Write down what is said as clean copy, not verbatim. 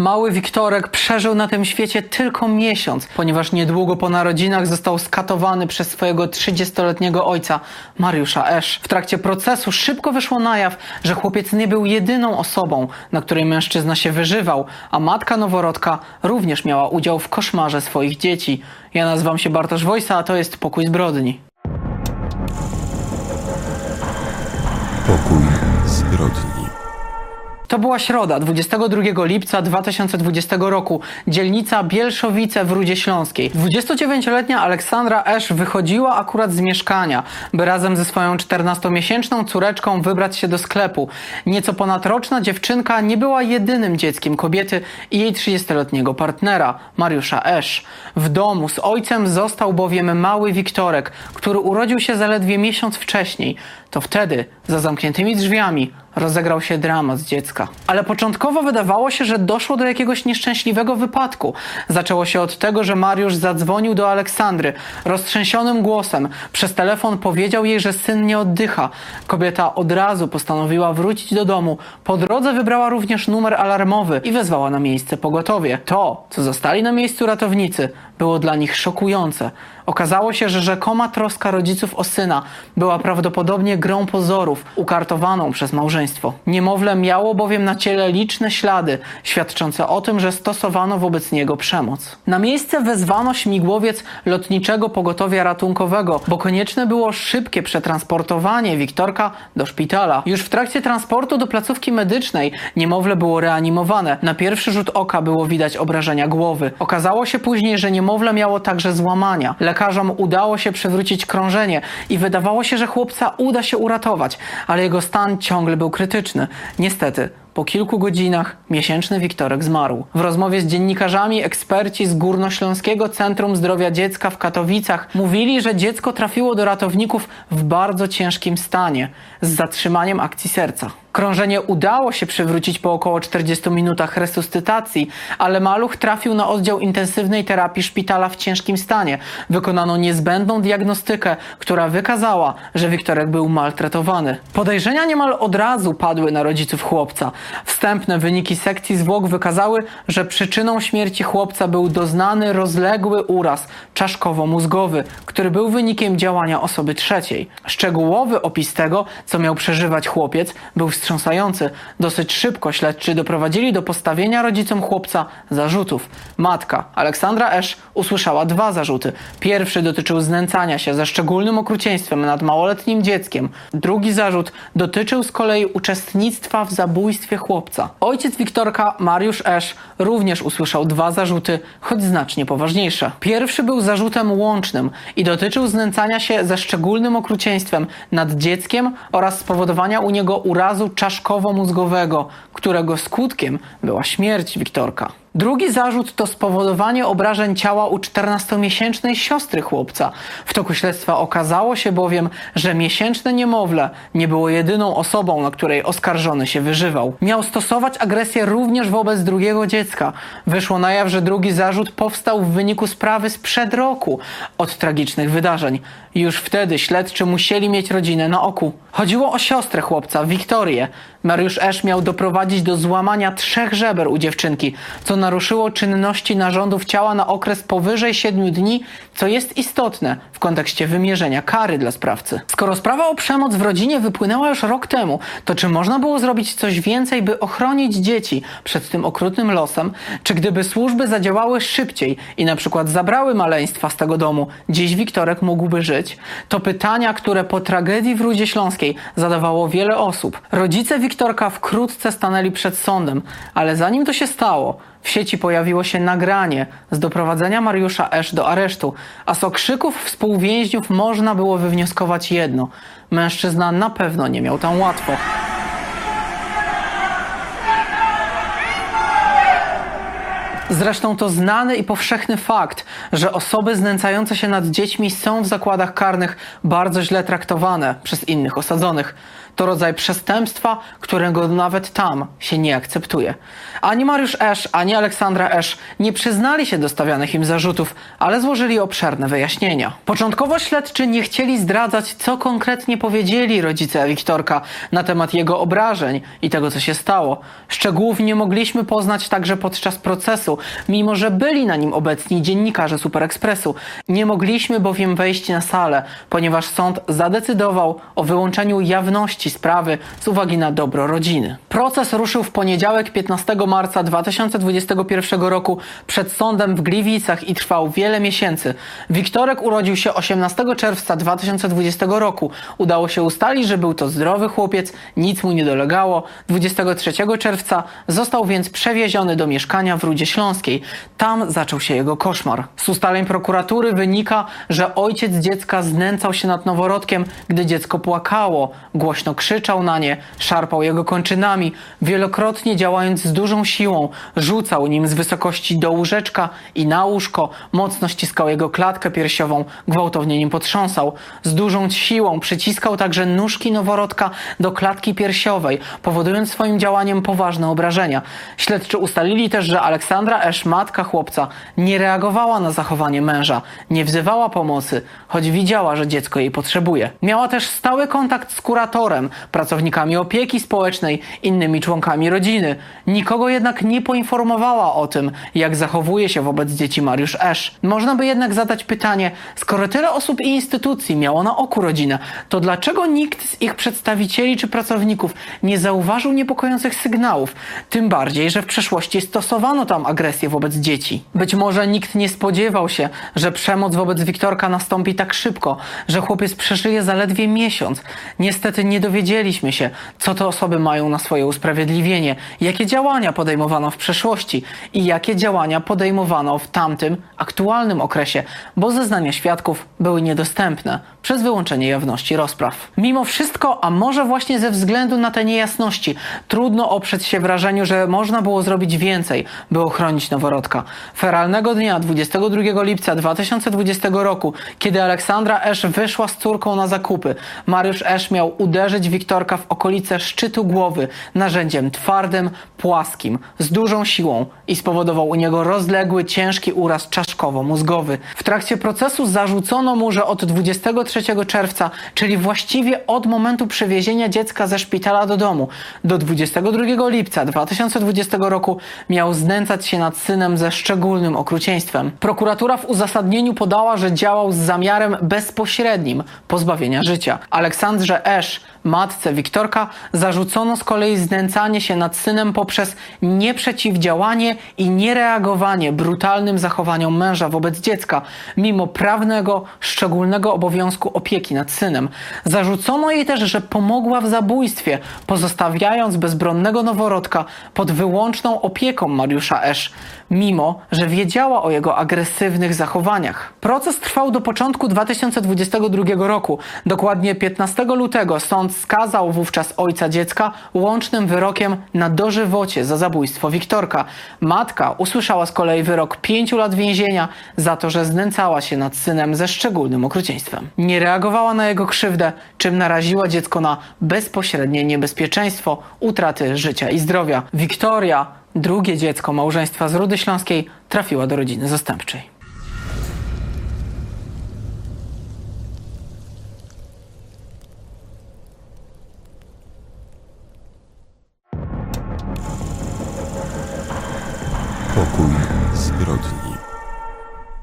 Mały Wiktorek przeżył na tym świecie tylko miesiąc, ponieważ niedługo po narodzinach został skatowany przez swojego 30-letniego ojca, Mariusza Esz. W trakcie procesu szybko wyszło na jaw, że chłopiec nie był jedyną osobą, na której mężczyzna się wyżywał, a matka noworodka również miała udział w koszmarze swoich dzieci. Ja nazywam się Bartosz Wojsa, a to jest Pokój Zbrodni. Pokój Zbrodni. To była środa, 22 lipca 2020 roku, dzielnica Bielszowice w Rudzie Śląskiej. 29-letnia Aleksandra Esz wychodziła akurat z mieszkania, by razem ze swoją 14-miesięczną córeczką wybrać się do sklepu. Nieco ponadroczna dziewczynka nie była jedynym dzieckiem kobiety i jej 30-letniego partnera, Mariusza Esz. W domu z ojcem został bowiem mały Wiktorek, który urodził się zaledwie miesiąc wcześniej. To wtedy, za zamkniętymi drzwiami, rozegrał się dramat dziecka. Ale początkowo wydawało się, że doszło do jakiegoś nieszczęśliwego wypadku. Zaczęło się od tego, że Mariusz zadzwonił do Aleksandry. Roztrzęsionym głosem przez telefon powiedział jej, że syn nie oddycha. Kobieta od razu postanowiła wrócić do domu. Po drodze wybrała również numer alarmowy i wezwała na miejsce pogotowie. To, co zostali na miejscu ratownicy, było dla nich szokujące. Okazało się, że rzekoma troska rodziców o syna była prawdopodobnie grą pozorów, ukartowaną przez małżeństwo. Niemowlę miało bowiem na ciele liczne ślady, świadczące o tym, że stosowano wobec niego przemoc. Na miejsce wezwano śmigłowiec lotniczego pogotowia ratunkowego, bo konieczne było szybkie przetransportowanie Wiktorka do szpitala. Już w trakcie transportu do placówki medycznej niemowlę było reanimowane. Na pierwszy rzut oka było widać obrażenia głowy. Okazało się później, że niemowlę miało także złamania. Lekarzom udało się przywrócić krążenie i wydawało się, że chłopca uda się uratować, ale jego stan ciągle był krytyczny. Niestety, po kilku godzinach miesięczny Wiktorek zmarł. W rozmowie z dziennikarzami eksperci z Górnośląskiego Centrum Zdrowia Dziecka w Katowicach mówili, że dziecko trafiło do ratowników w bardzo ciężkim stanie, z zatrzymaniem akcji serca. Krążenie udało się przywrócić po około 40 minutach resuscytacji, ale maluch trafił na oddział intensywnej terapii szpitala w ciężkim stanie. Wykonano niezbędną diagnostykę, która wykazała, że Wiktorek był maltretowany. Podejrzenia niemal od razu padły na rodziców chłopca. Wstępne wyniki sekcji zwłok wykazały, że przyczyną śmierci chłopca był doznany rozległy uraz czaszkowo-mózgowy, który był wynikiem działania osoby trzeciej. Szczegółowy opis tego, co miał przeżywać chłopiec, był wstrząsający. Dosyć szybko śledczy doprowadzili do postawienia rodzicom chłopca zarzutów. Matka, Aleksandra Esz, usłyszała dwa zarzuty. Pierwszy dotyczył znęcania się ze szczególnym okrucieństwem nad małoletnim dzieckiem. Drugi zarzut dotyczył z kolei uczestnictwa w zabójstwie chłopca. Ojciec Wiktorka, Mariusz Esz, również usłyszał dwa zarzuty, choć znacznie poważniejsze. Pierwszy był zarzutem łącznym i dotyczył znęcania się ze szczególnym okrucieństwem nad dzieckiem oraz spowodowania u niego urazu czaszkowo-mózgowego, którego skutkiem była śmierć Wiktorka. Drugi zarzut to spowodowanie obrażeń ciała u 14-miesięcznej siostry chłopca. W toku śledztwa okazało się bowiem, że miesięczne niemowlę nie było jedyną osobą, na której oskarżony się wyżywał. Miał stosować agresję również wobec drugiego dziecka. Wyszło na jaw, że drugi zarzut powstał w wyniku sprawy sprzed roku od tragicznych wydarzeń. Już wtedy śledczy musieli mieć rodzinę na oku. Chodziło o siostrę chłopca, Wiktorię. Mariusz Esz miał doprowadzić do złamania 3 żeber u dziewczynki, co naruszyło czynności narządów ciała na okres powyżej 7 dni, co jest istotne w kontekście wymierzenia kary dla sprawcy. Skoro sprawa o przemoc w rodzinie wypłynęła już rok temu, to czy można było zrobić coś więcej, by ochronić dzieci przed tym okrutnym losem? Czy gdyby służby zadziałały szybciej i na przykład zabrały maleństwa z tego domu, dziś Wiktorek mógłby żyć? To pytania, które po tragedii w Rudzie Śląskiej zadawało wiele osób. Rodzice Wiktorka wkrótce stanęli przed sądem, ale zanim to się stało, w sieci pojawiło się nagranie z doprowadzenia Mariusza Esz do aresztu, a z okrzyków współwięźniów można było wywnioskować jedno: mężczyzna na pewno nie miał tam łatwo. Zresztą to znany i powszechny fakt, że osoby znęcające się nad dziećmi są w zakładach karnych bardzo źle traktowane przez innych osadzonych. To rodzaj przestępstwa, którego nawet tam się nie akceptuje. Ani Mariusz Esz, ani Aleksandra Esz nie przyznali się do stawianych im zarzutów, ale złożyli obszerne wyjaśnienia. Początkowo śledczy nie chcieli zdradzać, co konkretnie powiedzieli rodzice Wiktorka na temat jego obrażeń i tego, co się stało. Szczegółów nie mogliśmy poznać także podczas procesu, mimo że byli na nim obecni dziennikarze Super Expressu. Nie mogliśmy bowiem wejść na salę, ponieważ sąd zadecydował o wyłączeniu jawności sprawy z uwagi na dobro rodziny. Proces ruszył w poniedziałek 15 marca 2021 roku przed sądem w Gliwicach i trwał wiele miesięcy. Wiktorek urodził się 18 czerwca 2020 roku. Udało się ustalić, że był to zdrowy chłopiec, nic mu nie dolegało. 23 czerwca został więc przewieziony do mieszkania w Rudzie Śląskiej. Tam zaczął się jego koszmar. Z ustaleń prokuratury wynika, że ojciec dziecka znęcał się nad noworodkiem, gdy dziecko płakało. Głośno krzyczał na nie, szarpał jego kończynami, wielokrotnie działając z dużą siłą, rzucał nim z wysokości do łóżeczka i na łóżko, mocno ściskał jego klatkę piersiową, gwałtownie nim potrząsał. Z dużą siłą przyciskał także nóżki noworodka do klatki piersiowej, powodując swoim działaniem poważne obrażenia. Śledczy ustalili też, że Aleksandra Esz, matka chłopca, nie reagowała na zachowanie męża, nie wzywała pomocy, choć widziała, że dziecko jej potrzebuje. Miała też stały kontakt z kuratorem, pracownikami opieki społecznej, innymi członkami rodziny. Nikogo jednak nie poinformowała o tym, jak zachowuje się wobec dzieci Mariusz Esz. Można by jednak zadać pytanie, skoro tyle osób i instytucji miało na oku rodzinę, to dlaczego nikt z ich przedstawicieli czy pracowników nie zauważył niepokojących sygnałów? Tym bardziej, że w przeszłości stosowano tam agresję wobec dzieci. Być może nikt nie spodziewał się, że przemoc wobec Wiktorka nastąpi tak szybko, że chłopiec przeżyje zaledwie miesiąc. Niestety nie dowiedzieliśmy się, co te osoby mają na swoje usprawiedliwienie, jakie działania podejmowano w przeszłości i jakie działania podejmowano w tamtym, aktualnym okresie, bo zeznania świadków były niedostępne przez wyłączenie jawności rozpraw. Mimo wszystko, a może właśnie ze względu na te niejasności, trudno oprzeć się wrażeniu, że można było zrobić więcej, by ochronić noworodka. Feralnego dnia 22 lipca 2020 roku, kiedy Aleksandra Esz wyszła z córką na zakupy, Mariusz Esz miał uderzyć Wiktorka w okolice szczytu głowy narzędziem twardym, płaskim, z dużą siłą i spowodował u niego rozległy, ciężki uraz czaszkowo-mózgowy. W trakcie procesu zarzucono mu, że od 23 czerwca, czyli właściwie od momentu przewiezienia dziecka ze szpitala do domu, do 22 lipca 2020 roku miał znęcać się nad synem ze szczególnym okrucieństwem. Prokuratura w uzasadnieniu podała, że działał z zamiarem bezpośrednim pozbawienia życia. Aleksandrze Esz, matce Wiktorka, zarzucono z kolei znęcanie się nad synem poprzez nieprzeciwdziałanie i niereagowanie brutalnym zachowaniom męża wobec dziecka, mimo prawnego, szczególnego obowiązku opieki nad synem. Zarzucono jej też, że pomogła w zabójstwie, pozostawiając bezbronnego noworodka pod wyłączną opieką Mariusza Esz, mimo że wiedziała o jego agresywnych zachowaniach. Proces trwał do początku 2022 roku. Dokładnie 15 lutego sąd skazał wówczas ojca dziecka łącznym wyrokiem na dożywocie za zabójstwo Wiktorka. Matka usłyszała z kolei wyrok 5 lat więzienia za to, że znęcała się nad synem ze szczególnym okrucieństwem. Nie reagowała na jego krzywdę, czym naraziła dziecko na bezpośrednie niebezpieczeństwo utraty życia i zdrowia. Wiktoria, drugie dziecko małżeństwa z Rudy Śląskiej, trafiła do rodziny zastępczej.